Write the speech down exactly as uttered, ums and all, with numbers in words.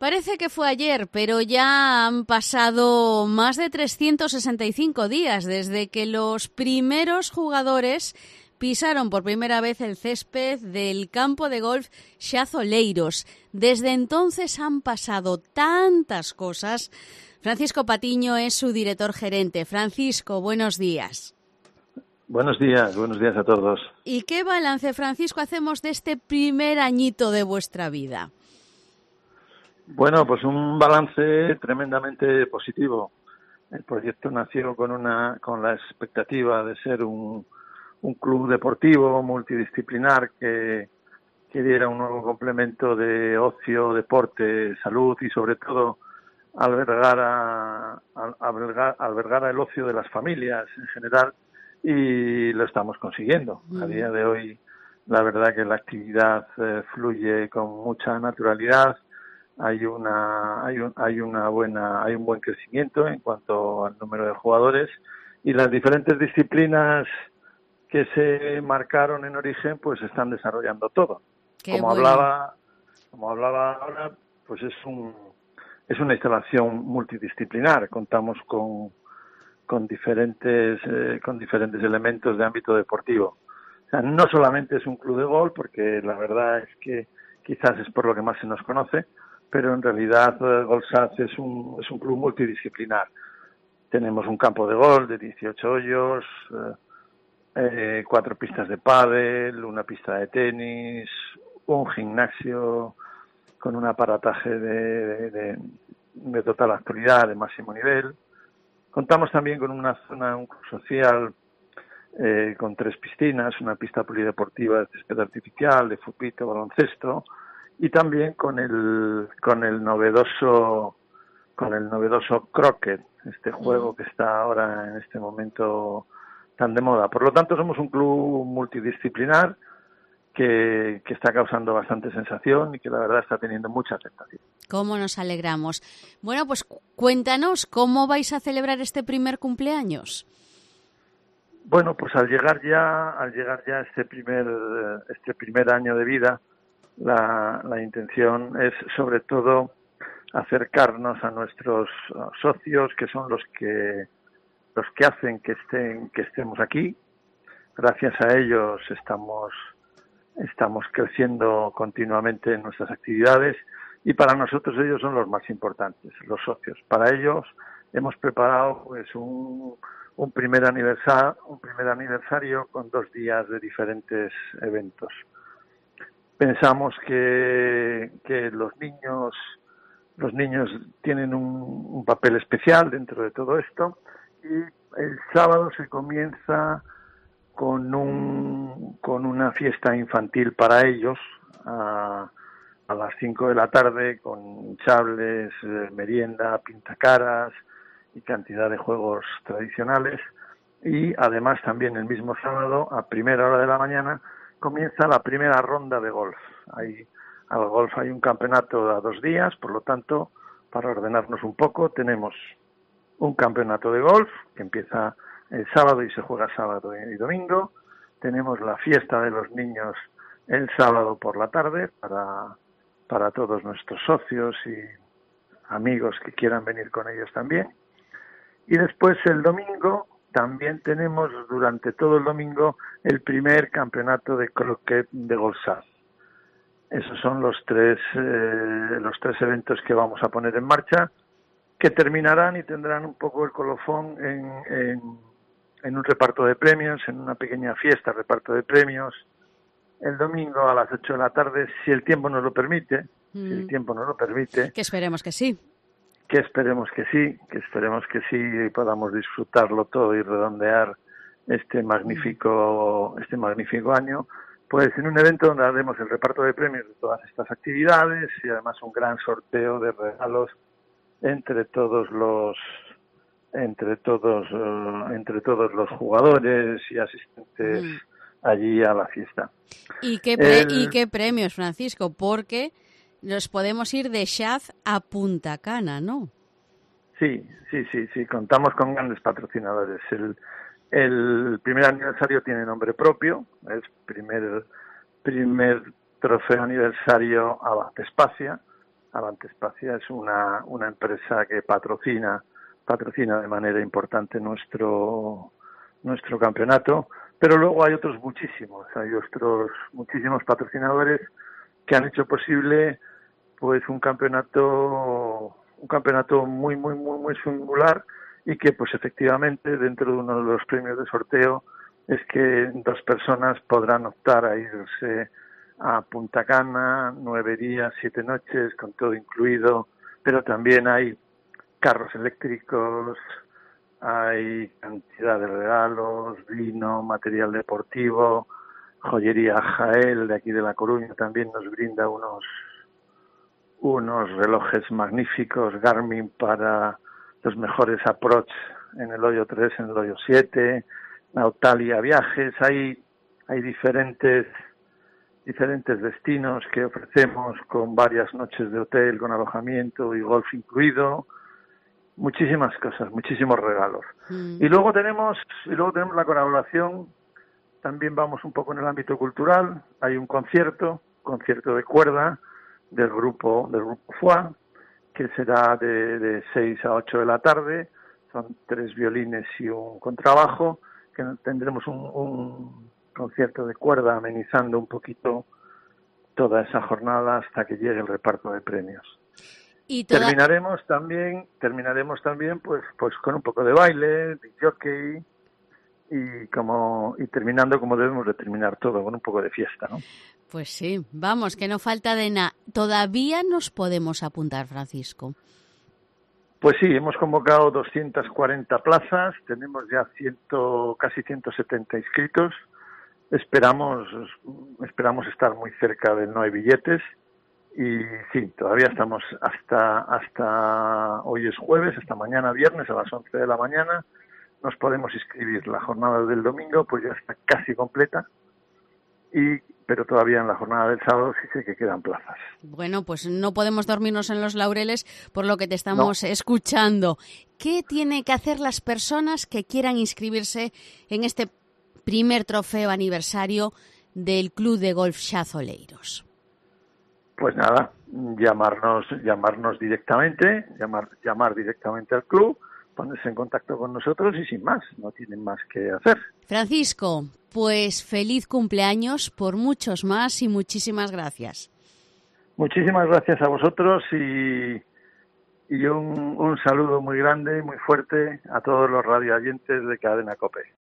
Parece que fue ayer, pero ya han pasado más de trescientos sesenta y cinco días desde que los primeros jugadores pisaron por primera vez el césped del campo de golf Xa Oleiros. Desde entonces han pasado tantas cosas. Francisco Patiño es su director gerente. Francisco, buenos días. Buenos días, buenos días a todos. ¿Y qué balance, Francisco, hacemos de este primer añito de vuestra vida? Bueno, pues un balance tremendamente positivo. El proyecto nació con una con la expectativa de ser un, un club deportivo multidisciplinar que, que diera un nuevo complemento de ocio, deporte, salud y sobre todo albergar a, a, albergar, albergar el ocio de las familias en general, y lo estamos consiguiendo. A día de hoy, la verdad que la actividad eh, fluye con mucha naturalidad. Hay una hay un, hay una buena hay un buen crecimiento en cuanto al número de jugadores, y las diferentes disciplinas que se marcaron en origen pues se están desarrollando todo. Qué como bueno. hablaba como hablaba ahora, pues es un es una instalación multidisciplinar. Contamos con con diferentes eh, con diferentes elementos de ámbito deportivo. O sea, no solamente es un club de golf, porque la verdad es que quizás es por lo que más se nos conoce, pero en realidad eh, Golsaz es un es un club multidisciplinar. Tenemos un campo de golf de dieciocho hoyos, eh, eh, cuatro pistas de pádel, una pista de tenis, un gimnasio con un aparataje de, de, de total actualidad, de máximo nivel. Contamos también con una zona, un club social eh, con tres piscinas, una pista polideportiva de césped artificial, de fupito, baloncesto, y también con el con el novedoso con el novedoso croquet, este juego que está ahora en este momento tan de moda. Por lo tanto, somos un club multidisciplinar que, que está causando bastante sensación y que la verdad está teniendo mucha aceptación. ¿Cómo nos alegramos? Bueno, pues cuéntanos, ¿cómo vais a celebrar este primer cumpleaños? Bueno, pues al llegar ya al llegar ya este primer este primer año de vida, la, la intención es sobre todo acercarnos a nuestros socios, que son los que los que hacen que estén que estemos aquí. Gracias a ellos estamos estamos creciendo continuamente en nuestras actividades, y para nosotros ellos son los más importantes, los socios. Para ellos hemos preparado pues un un primer aniversario, un primer aniversario con dos días de diferentes eventos. Pensamos que que los niños los niños tienen un, un papel especial dentro de todo esto, y el sábado se comienza con un con una fiesta infantil para ellos a, a las cinco de la tarde, con hinchables, eh, merienda, pintacaras y cantidad de juegos tradicionales. Y además también el mismo sábado, a primera hora de la mañana, comienza la primera ronda de golf. Hay, al golf hay un campeonato a dos días, por lo tanto, para ordenarnos un poco, tenemos un campeonato de golf que empieza el sábado y se juega sábado y domingo. Tenemos la fiesta de los niños el sábado por la tarde para, para todos nuestros socios y amigos que quieran venir con ellos también. Y después el domingo también tenemos durante todo el domingo el primer campeonato de croquet de Golsaz. Esos son los tres eh, los tres eventos que vamos a poner en marcha, que terminarán y tendrán un poco el colofón en, en, en un reparto de premios, en una pequeña fiesta, reparto de premios, el domingo a las ocho de la tarde, si el tiempo nos lo permite, mm. si el tiempo nos lo permite. Que esperemos que sí. Que esperemos que sí, que esperemos que sí y podamos disfrutarlo todo y redondear este magnífico, este magnífico año, pues en un evento donde haremos el reparto de premios de todas estas actividades y además un gran sorteo de regalos entre todos los entre todos uh, entre todos los jugadores y asistentes mm. allí a la fiesta. ¿Y qué pre- El... y qué premios, Francisco? Porque nos podemos ir de Xaz a Punta Cana, ¿no? Sí, sí, sí, sí. Contamos con grandes patrocinadores. El, el primer aniversario tiene nombre propio. Es primer primer trofeo aniversario Abad Espacia. Avante Espacia es una, una empresa que patrocina, patrocina de manera importante nuestro, nuestro campeonato, pero luego hay otros muchísimos, hay otros muchísimos patrocinadores que han hecho posible pues un campeonato, un campeonato muy, muy, muy, muy singular, y que pues efectivamente dentro de uno de los premios de sorteo es que dos personas podrán optar a irse a Punta Cana, nueve días, siete noches, con todo incluido, pero también hay carros eléctricos, hay cantidad de regalos, vino, material deportivo, joyería Jael de aquí de La Coruña también nos brinda unos unos relojes magníficos Garmin para los mejores approach en el hoyo tres, en el hoyo siete, Nautalia Viajes, hay hay diferentes diferentes destinos que ofrecemos con varias noches de hotel, con alojamiento y golf incluido, muchísimas cosas, muchísimos regalos. Mm. Y luego tenemos y luego tenemos la colaboración, también vamos un poco en el ámbito cultural, hay un concierto, concierto de cuerda del grupo del grupo F U A, que será de, de seis a ocho de la tarde, son tres violines y un contrabajo, que tendremos un, un concierto de cuerda amenizando un poquito toda esa jornada hasta que llegue el reparto de premios. Y toda... terminaremos también terminaremos también pues pues con un poco de baile, de jockey, y como y terminando como debemos de terminar todo, con un poco de fiesta, ¿no? Pues sí, vamos, que no falta de nada. Todavía nos podemos apuntar, Francisco. Pues sí, hemos convocado doscientas cuarenta plazas, tenemos ya ciento, casi ciento setenta inscritos. Esperamos esperamos estar muy cerca del no hay billetes. Y sí, todavía estamos hasta hasta hoy es jueves, hasta mañana viernes a las once de la mañana nos podemos inscribir. La jornada del domingo pues ya está casi completa, y pero todavía en la jornada del sábado sí sé que quedan plazas. Bueno, pues no podemos dormirnos en los laureles por lo que te estamos no. escuchando. ¿Qué tienen que hacer las personas que quieran inscribirse en este primer trofeo aniversario del Club de Golf Chazoleiros? Pues nada, llamarnos llamarnos directamente, llamar llamar directamente al club, ponerse en contacto con nosotros y sin más, no tienen más que hacer. Francisco, pues feliz cumpleaños por muchos más y muchísimas gracias. Muchísimas gracias a vosotros y, y un, un saludo muy grande, muy fuerte a todos los radioyentes de Cadena COPE.